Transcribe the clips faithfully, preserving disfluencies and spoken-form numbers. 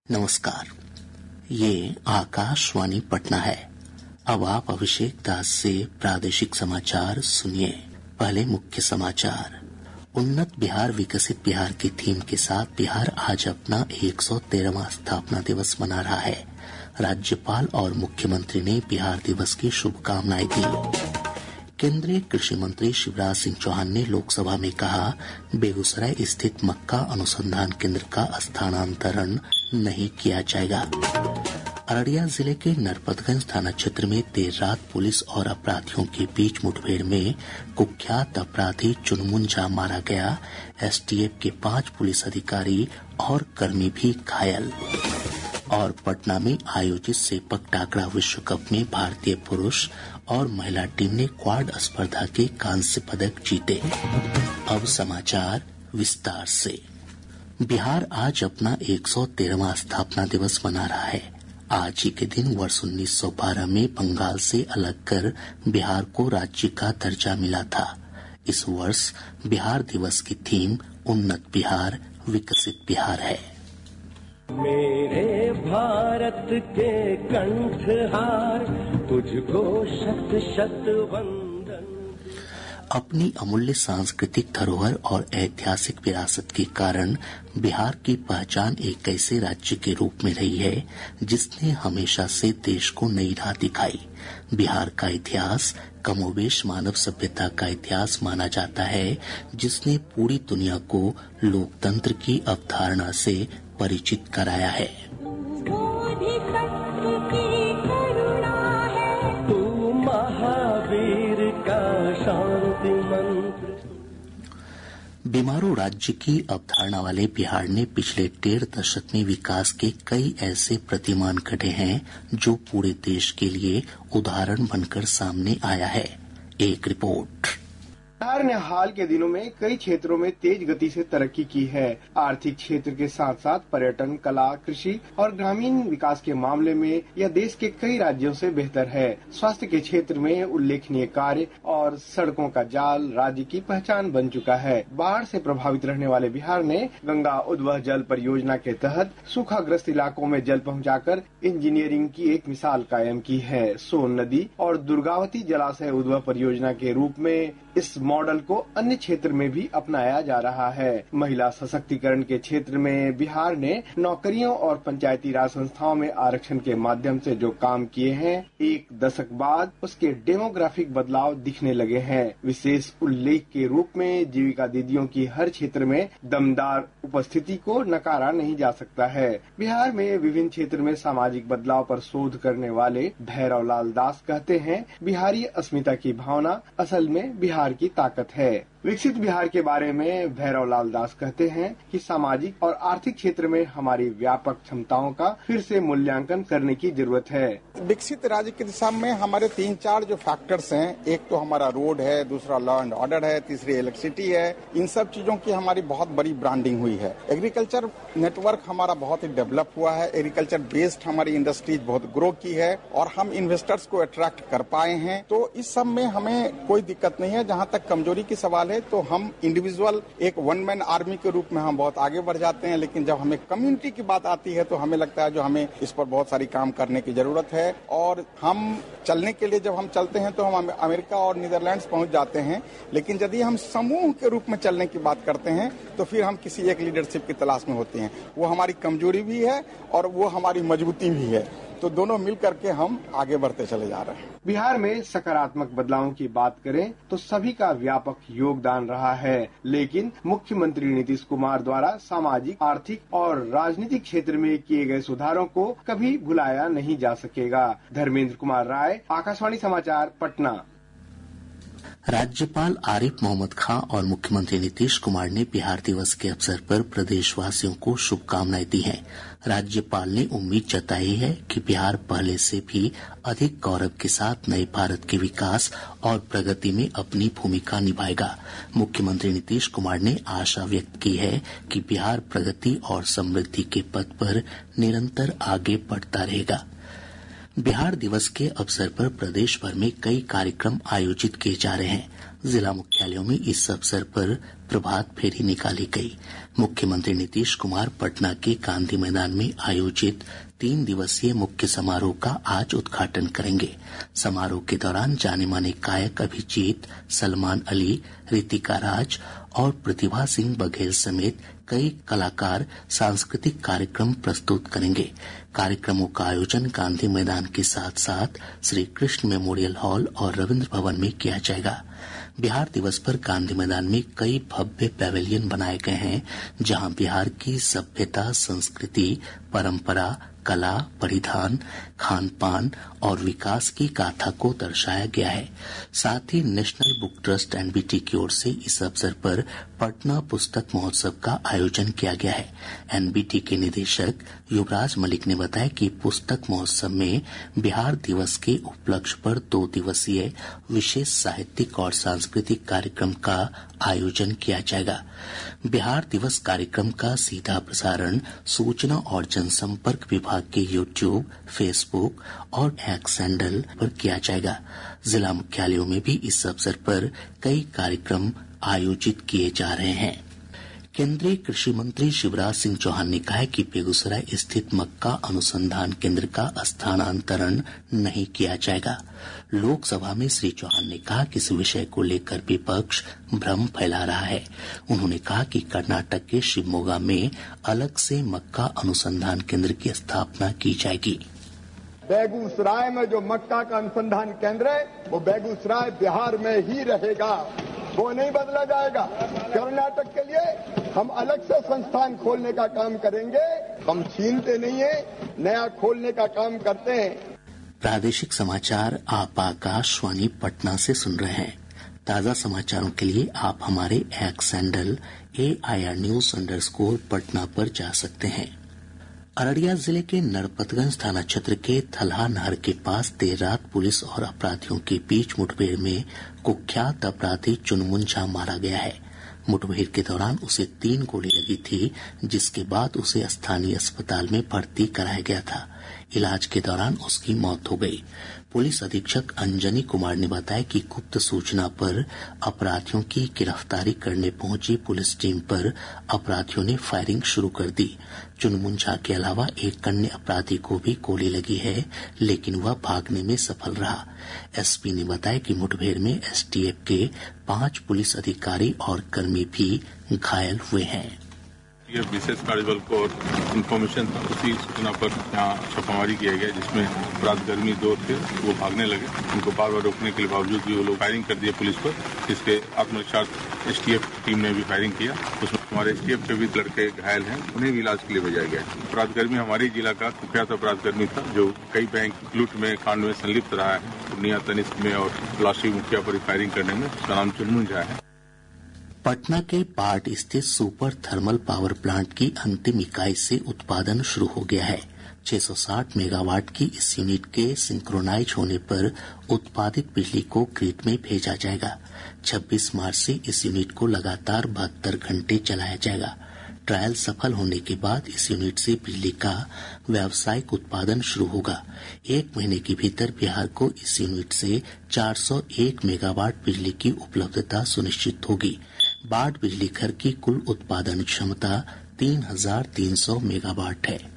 नमस्कार, ये आकाशवाणी पटना है। अब आप अभिषेक दास से प्रादेशिक समाचार सुनिए। पहले मुख्य समाचार। उन्नत बिहार विकसित बिहार की थीम के साथ बिहार आज अपना एक सौ तेरहवां स्थापना दिवस मना रहा है। राज्यपाल और मुख्यमंत्री ने बिहार दिवस की शुभकामनाएं दी। केंद्रीय कृषि मंत्री शिवराज सिंह चौहान ने लोकसभा में कहा, बेगूसराय स्थित मक्का अनुसंधान केंद्र का स्थानांतरण नहीं किया जाएगा। अररिया जिले के नरपतगंज थाना क्षेत्र में देर रात पुलिस और अपराधियों के बीच मुठभेड़ में कुख्यात अपराधी चुनमुंजा मारा गया। एसटीएफ के पांच पुलिस अधिकारी और कर्मी भी घायल। और पटना में आयोजित सेपक टाकरा विश्व कप में भारतीय पुरुष और महिला टीम ने क्वाड स्पर्धा के कांस्य पदक जीते। अब समाचार विस्तार से। बिहार आज अपना एक सौ तेरहवां स्थापना दिवस मना रहा है। आज ही के दिन वर्ष उन्नीस सौ बारह में बंगाल से अलग कर बिहार को राज्य का दर्जा मिला था। इस वर्ष बिहार दिवस की थीम उन्नत बिहार विकसित बिहार है। मेरे भारत के कंठहार, तुझको शत शत वंदन। अपनी अमूल्य सांस्कृतिक धरोहर और ऐतिहासिक विरासत के कारण बिहार की पहचान एक ऐसे राज्य के रूप में रही है जिसने हमेशा से देश को नई राह दिखाई। बिहार का इतिहास कमोबेश मानव सभ्यता का इतिहास माना जाता है, जिसने पूरी दुनिया को लोकतंत्र की अवधारणा से परिचित कराया है। तू महावीर का शांति मंत्र। बीमारू राज्य की अवधारणा वाले बिहार ने पिछले डेढ़ दशक में विकास के कई ऐसे प्रतिमान गढ़े हैं जो पूरे देश के लिए उदाहरण बनकर सामने आया है। एक रिपोर्ट। बिहार ने हाल के दिनों में कई क्षेत्रों में तेज गति से तरक्की की है। आर्थिक क्षेत्र के साथ साथ पर्यटन, कला, कृषि और ग्रामीण विकास के मामले में यह देश के कई राज्यों से बेहतर है। स्वास्थ्य के क्षेत्र में उल्लेखनीय कार्य और सड़कों का जाल राज्य की पहचान बन चुका है। बाढ़ से प्रभावित रहने वाले बिहार ने गंगा उद्वह जल परियोजना के तहत सूखाग्रस्त इलाकों में जल पहुँचाकर इंजीनियरिंग की एक मिसाल कायम की है। सोन नदी और दुर्गावती जलाशय उद्वह परियोजना के रूप में इस मॉडल को अन्य क्षेत्र में भी अपनाया जा रहा है। महिला सशक्तिकरण के क्षेत्र में बिहार ने नौकरियों और पंचायती राज संस्थाओं में आरक्षण के माध्यम से जो काम किए हैं, एक दशक बाद उसके डेमोग्राफिक बदलाव दिखने लगे हैं। विशेष उल्लेख के रूप में जीविका दीदियों की हर क्षेत्र में दमदार उपस्थिति को नकारा नहीं जा सकता है। बिहार में विभिन्न क्षेत्र में सामाजिक बदलाव पर शोध करने वाले भैरव लाल दास कहते हैं, बिहारी अस्मिता की भावना असल में बिहार की ताकत है। विकसित बिहार के बारे में भैरव लाल दास कहते हैं कि सामाजिक और आर्थिक क्षेत्र में हमारी व्यापक क्षमताओं का फिर से मूल्यांकन करने की जरूरत है। विकसित राज्य की दिशा में हमारे तीन चार जो फैक्टर्स हैं, एक तो हमारा रोड है, दूसरा लॉ एंड ऑर्डर है, तीसरी इलेक्ट्रिसिटी है। इन सब चीजों की हमारी बहुत बड़ी ब्रांडिंग हुई है। एग्रीकल्चर नेटवर्क हमारा बहुत ही डेवलप हुआ है। एग्रीकल्चर बेस्ड हमारी इंडस्ट्रीज बहुत ग्रो की है और हम इन्वेस्टर्स को अट्रैक्ट कर पाए हैं। तो इस सब में हमें कोई दिक्कत नहीं है। जहाँ तक कमजोरी की सवाल है तो हम इंडिविजुअल एक वन मैन आर्मी के रूप में हम बहुत आगे बढ़ जाते हैं, लेकिन जब हमें कम्युनिटी की बात आती है तो हमें लगता है जो हमें इस पर बहुत सारी काम करने की जरूरत है। और हम चलने के लिए जब हम चलते हैं तो हम अमेरिका और नीदरलैंड्स पहुंच जाते हैं, लेकिन यदि हम समूह के रूप में चलने की बात करते हैं तो फिर हम किसी एक लीडरशिप की तलाश में होते हैं। वो हमारी कमजोरी भी है और वो हमारी मजबूती भी है। तो दोनों मिल करके हम आगे बढ़ते चले जा रहे हैं। बिहार में सकारात्मक बदलावों की बात करें तो सभी का व्यापक योगदान रहा है, लेकिन मुख्यमंत्री नीतीश कुमार द्वारा सामाजिक, आर्थिक और राजनीतिक क्षेत्र में किए गए सुधारों को कभी भुलाया नहीं जा सकेगा। धर्मेंद्र कुमार राय, आकाशवाणी समाचार, पटना। राज्यपाल आरिफ मोहम्मद खां और मुख्यमंत्री नीतीश कुमार ने बिहार दिवस के अवसर पर प्रदेशवासियों को शुभकामनाएं दी हैं। राज्यपाल ने उम्मीद जताई है कि बिहार पहले से भी अधिक गौरव के साथ नए भारत के विकास और प्रगति में अपनी भूमिका निभाएगा। मुख्यमंत्री नीतीश कुमार ने आशा व्यक्त की है कि बिहार प्रगति और समृद्धि के पथ पर निरंतर आगे बढ़ता रहेगा। बिहार दिवस के अवसर पर प्रदेश भर में कई कार्यक्रम आयोजित किए जा रहे हैं। जिला मुख्यालयों में इस अवसर पर प्रभात फेरी निकाली गई। मुख्यमंत्री नीतीश कुमार पटना के गांधी मैदान में आयोजित तीन दिवसीय मुख्य समारोह का आज उद्घाटन करेंगे। समारोह के दौरान जाने माने गायक अभिजीत, सलमान अली, रितिका राज और प्रतिभा सिंह बघेल समेत कई कलाकार सांस्कृतिक कार्यक्रम प्रस्तुत करेंगे। कार्यक्रमों का आयोजन गांधी मैदान के साथ साथ श्री कृष्ण मेमोरियल हॉल और रविन्द्र भवन में किया जाएगा। बिहार दिवस पर गांधी मैदान में कई भव्य पैवेलियन बनाए गए हैं, जहां बिहार की सभ्यता, संस्कृति, परंपरा, कला, परिधान, खान पान और विकास की गाथा को दर्शाया गया है। साथ ही नेशनल बुक ट्रस्ट एनबीटी की ओर से इस अवसर पर पटना पुस्तक महोत्सव का आयोजन किया गया है। एनबीटी के निदेशक युवराज मलिक ने बताया कि पुस्तक महोत्सव में बिहार दिवस के उपलक्ष्य पर दो दिवसीय विशेष साहित्यिक और सांस्कृतिक कार्यक्रम का आयोजन किया जाएगा। बिहार दिवस कार्यक्रम का सीधा प्रसारण सूचना और जनसंपर्क विभाग के यूट्यूब, फेसबुक और एक्स हैंडल पर किया जाएगा। जिला मुख्यालयों में भी इस अवसर पर कई कार्यक्रम आयोजित किए जा रहे हैं। केंद्रीय कृषि मंत्री शिवराज सिंह चौहान ने कहा है कि बेगूसराय स्थित मक्का अनुसंधान केंद्र का स्थानांतरण नहीं किया जाएगा। लोकसभा में श्री चौहान ने कहा कि इस विषय को लेकर विपक्ष भ्रम फैला रहा है। उन्होंने कहा कि कर्नाटक के शिवमोगा में अलग से मक्का अनुसंधान केंद्र की स्थापना की जाएगी। बेगूसराय में जो मक्का का अनुसंधान केंद्र है वो बेगूसराय बिहार में ही रहेगा, वो नहीं बदला जाएगा। कर्नाटक के लिए हम अलग से संस्थान खोलने का काम करेंगे, हम छीनते नहीं है, नया खोलने का काम करते हैं। प्रादेशिक समाचार आप आकाशवाणी पटना से सुन रहे हैं। ताज़ा समाचारों के लिए आप हमारे X handle A I R news underscore Patna पर जा सकते हैं। अररिया जिले के नरपतगंज थाना क्षेत्र के थलहा नहर के पास देर रात पुलिस और अपराधियों के बीच मुठभेड़ में कुख्यात अपराधी चुनमुन झा मारा गया है। मुठभेड़ के दौरान उसे तीन गोली लगी थी, जिसके बाद उसे स्थानीय अस्पताल में भर्ती कराया गया था। इलाज के दौरान उसकी मौत हो गई। पुलिस अधीक्षक अंजनी कुमार ने बताया कि गुप्त सूचना पर अपराधियों की गिरफ्तारी करने पहुंची पुलिस टीम पर अपराधियों ने फायरिंग शुरू कर दी। चुनमुन झा के अलावा एक अन्य अपराधी को भी गोली लगी है, लेकिन वह भागने में सफल रहा। एसपी ने बताया कि मुठभेड़ में एसटीएफ के पांच पुलिस अधिकारी और कर्मी भी घायल हुए हैं। ये विशेष कार्यबल को इन्फॉर्मेशन था, उसी सूचना पर यहाँ छापामारी किया गया, जिसमें अपराधकर्मी दो थे, वो भागने लगे। उनको बार बार रोकने के बावजूद भी वो लोग फायरिंग कर दिए पुलिस पर, जिसके आत्मरक्षा एसटीएफ टीम ने भी फायरिंग किया। उसमें हमारे एसटीएफ के भी लड़के घायल हैं, उन्हें भी इलाज के लिए भेजा गया। अपराधकर्मी हमारे जिला का कुख्यात अपराधकर्मी था, जो कई बैंक लूट में कांड में संलिप्त रहा है। पूर्णिया, तनिष्क में और प्लास्टिक मुखिया पर फायरिंग करने में। उसका नाम चुनमुन झा है। पटना के पार्ट स्थित सुपर थर्मल पावर प्लांट की अंतिम इकाई से उत्पादन शुरू हो गया है। छह सौ साठ मेगावाट की इस यूनिट के सिंक्रोनाइज होने पर उत्पादित बिजली को ग्रिड में भेजा जाएगा। छब्बीस मार्च से इस यूनिट को लगातार बहत्तर घंटे चलाया जाएगा। ट्रायल सफल होने के बाद इस यूनिट से बिजली का व्यावसायिक उत्पादन शुरू होगा। एक महीने के भीतर बिहार को इस यूनिट से चार सौ एक मेगावाट बिजली की उपलब्धता सुनिश्चित होगी। बाढ़ बिजली घर की कुल उत्पादन क्षमता तीन हजार तीन सौ मेगावाट है।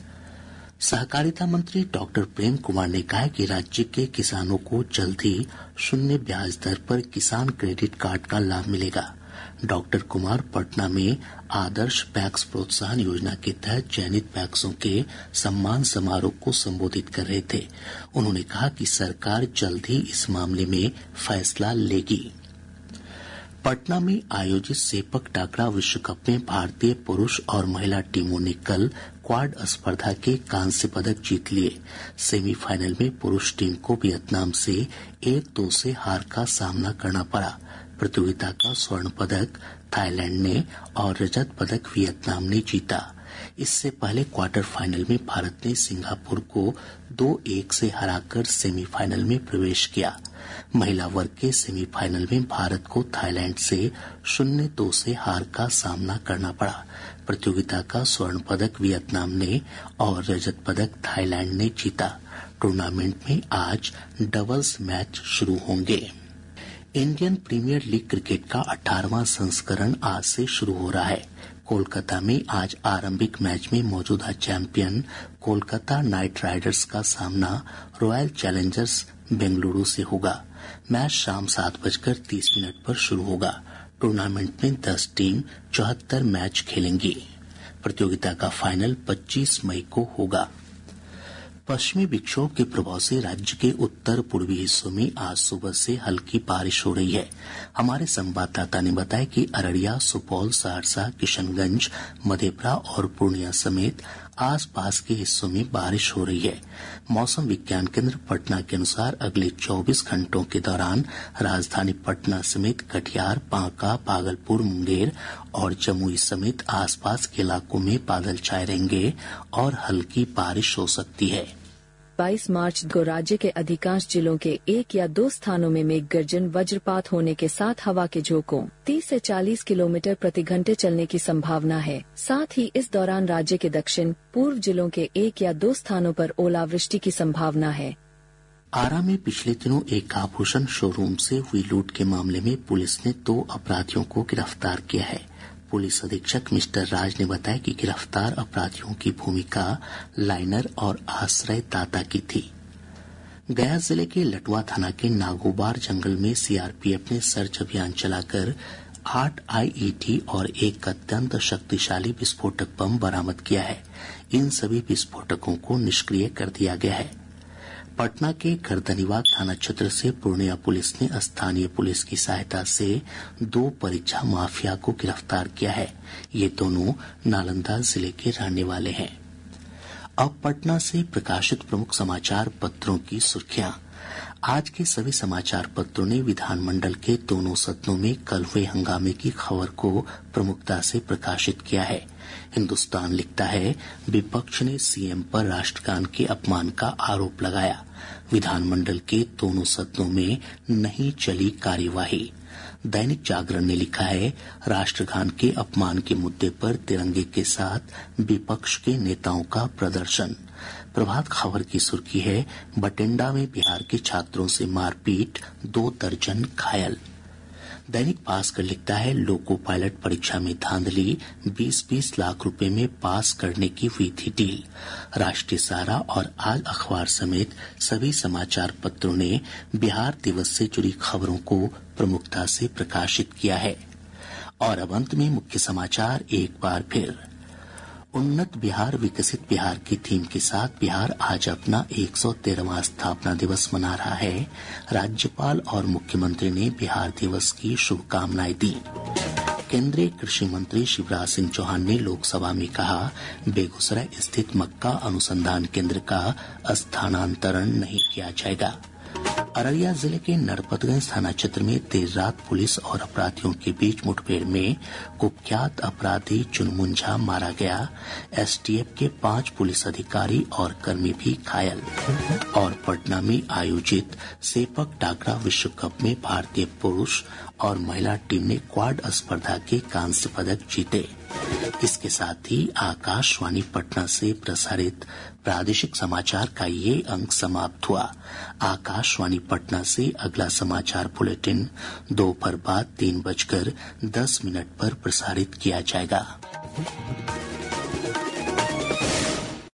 सहकारिता मंत्री डॉक्टर प्रेम कुमार ने कहा है कि राज्य के किसानों को जल्द ही शून्य ब्याज दर पर किसान क्रेडिट कार्ड का लाभ मिलेगा। डॉक्टर कुमार पटना में आदर्श पैक्स प्रोत्साहन योजना के तहत चयनित पैक्सों के सम्मान समारोह को संबोधित कर रहे थे। उन्होंने कहा कि सरकार जल्द ही इस मामले में फैसला लेगी। पटना में आयोजित सेपक टाकरा विश्व कप में भारतीय पुरुष और महिला टीमों ने कल क्वाड स्पर्धा के कांस्य पदक जीत लिए। सेमीफाइनल में पुरुष टीम को वियतनाम से एक दो से हार का सामना करना पड़ा। प्रतियोगिता का स्वर्ण पदक थाईलैंड ने और रजत पदक वियतनाम ने जीता। इससे पहले क्वार्टर फाइनल में भारत ने सिंगापुर को दो एक से हराकर सेमीफाइनल में प्रवेश किया। महिला वर्ग के सेमीफाइनल में भारत को थाईलैंड से शून्य दो से हार का सामना करना पड़ा। प्रतियोगिता का स्वर्ण पदक वियतनाम ने और रजत पदक थाईलैंड ने जीता। टूर्नामेंट में आज डबल्स मैच शुरू होंगे। इंडियन प्रीमियर लीग क्रिकेट का अठारहवां संस्करण आज से शुरू हो रहा है। कोलकाता में आज आरंभिक मैच में मौजूदा चैंपियन कोलकाता नाइट राइडर्स का सामना रॉयल चैलेंजर्स बेंगलुरु से होगा। मैच शाम सात बजकर तीस मिनट पर शुरू होगा। टूर्नामेंट में दस टीम चौहत्तर मैच खेलेंगी। प्रतियोगिता का फाइनल पच्चीस मई को होगा। पश्चिमी विक्षोभ के प्रभाव से राज्य के उत्तर पूर्वी हिस्सों में आज सुबह से हल्की बारिश हो रही है। हमारे संवाददाता ने बताया कि अररिया, सुपौल, सहरसा, किशनगंज, मधेपुरा और पूर्णिया समेत आसपास के हिस्सों में बारिश हो रही है। मौसम विज्ञान केंद्र पटना के अनुसार अगले चौबीस घंटों के दौरान राजधानी पटना समेत कटिहार, बांका, भागलपुर, मुंगेर और जमुई समेत आसपास के इलाकों में बादल छाए रहेंगे और हल्की बारिश हो सकती है। बाईस मार्च को राज्य के अधिकांश जिलों के एक या दो स्थानों में मेघ गर्जन, वज्रपात होने के साथ हवा के झोंकों तीस से चालीस किलोमीटर प्रति घंटे चलने की संभावना है। साथ ही इस दौरान राज्य के दक्षिण पूर्व जिलों के एक या दो स्थानों पर ओलावृष्टि की संभावना है। आरा में पिछले दिनों एक आभूषण शोरूम से हुई लूट के मामले में पुलिस ने दो अपराधियों को गिरफ्तार किया है। पुलिस अधीक्षक मिस्टर राज ने बताया कि गिरफ्तार अपराधियों की भूमिका लाइनर और आश्रय दाता की थी। गया जिले के लटुआ थाना के नागोबार जंगल में सीआरपीएफ ने सर्च अभियान चलाकर आठ आईईडी और एक अत्यंत शक्तिशाली विस्फोटक बम बरामद किया है। इन सभी विस्फोटकों को निष्क्रिय कर दिया गया है। पटना के गर्दनीबाग थाना क्षेत्र से पूर्णिया पुलिस ने स्थानीय पुलिस की सहायता से दो परीक्षा माफिया को गिरफ्तार किया है। ये दोनों नालंदा जिले के रहने वाले हैं। अब पटना से प्रकाशित प्रमुख समाचार पत्रों की सुर्खियां। आज के सभी समाचार पत्रों ने विधानमंडल के दोनों सदनों में कल हुए हंगामे की खबर को प्रमुखता से प्रकाशित किया है। हिन्दुस्तान लिखता है, विपक्ष ने सीएम पर राष्ट्रगान के अपमान का आरोप लगाया। विधानमंडल के दोनों सदनों में नहीं चली कार्यवाही। दैनिक जागरण ने लिखा है, राष्ट्रगान के अपमान के मुद्दे पर तिरंगे के साथ विपक्ष के नेताओं का प्रदर्शन। प्रभात खबर की सुर्खी है, बठिंडा में बिहार के छात्रों से मारपीट, दो दर्जन घायल। दैनिक भास्कर लिखता है, लोको पायलट परीक्षा में धांधली, बीस बीस लाख रुपए में पास करने की हुई थी डील। राष्ट्रीय सहारा और आज अखबार समेत सभी समाचार पत्रों ने बिहार दिवस से जुड़ी खबरों को प्रमुखता से प्रकाशित किया है। और अब अंत में मुख्य समाचार एक बार फिर। उन्नत बिहार विकसित बिहार की थीम के साथ बिहार आज अपना एक सौ तेरहवां स्थापना दिवस मना रहा है। राज्यपाल और मुख्यमंत्री ने बिहार दिवस की शुभकामनाएं दी। केंद्रीय कृषि मंत्री शिवराज सिंह चौहान ने लोकसभा में कहा, बेगूसराय स्थित मक्का अनुसंधान केंद्र का स्थानांतरण नहीं किया जाएगा। अररिया जिले के नरपतगंज थाना क्षेत्र में देर रात पुलिस और अपराधियों के बीच मुठभेड़ में कुख्यात अपराधी चुनमुंझा मारा गया। एसटीएफ के पांच पुलिस अधिकारी और कर्मी भी घायल। और पटना में आयोजित सेपक टाकरा विश्व कप में भारतीय पुरुष और महिला टीम ने क्वाड स्पर्धा के कांस्य पदक जीते। इसके साथ ही आकाशवाणी पटना से प्रसारित प्रादेशिक समाचार का ये अंक समाप्त हुआ। आकाशवाणी पटना से अगला समाचार बुलेटिन दोपहर बाद तीन बजकर दस मिनट पर प्रसारित किया जाएगा।